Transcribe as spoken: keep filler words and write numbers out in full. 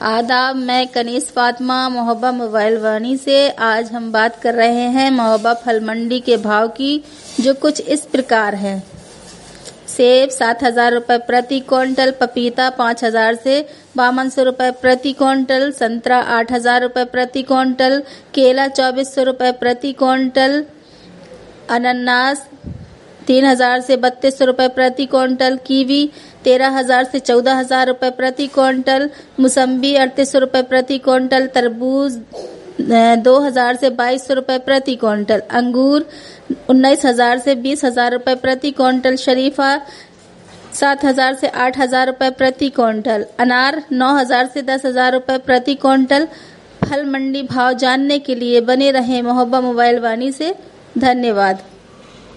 आदाब, मैं कनीस फातिमा मोहब्बा मोबाइल वानी से। आज हम बात कर रहे हैं मोहब्बा फल मंडी के भाव की, जो कुछ इस प्रकार है। सेब सात हजार रुपये प्रति क्विंटल, पपीता पाँच हजार से बावन सौ रुपये प्रति क्विंटल, संतरा आठ हजार रुपये प्रति क्विंटल, केला चौबीस सौ रुपये प्रति क्विंटल, अनानास तीन हजार से बत्तीस सौ रुपये प्रति क्विंटल, कीवी तेरह हजार से चौदह हजार रुपये प्रति क्विंटल, मौसम्बी अड़तीस सौ रुपये प्रति क्विंटल, तरबूज दो हजार से बाईस सौ रुपये प्रति क्विंटल, अंगूर उन्नीस हजार से बीस हजार रुपये प्रति क्विंटल, शरीफा सात हजार से आठ हजार रुपये प्रति क्विंटल, अनार नौ हजार से दस हजार रुपये प्रति क्विंटल। फल मंडी भाव जानने के लिए बने रहें मोहब्बा मोबाइल वानी से। धन्यवाद।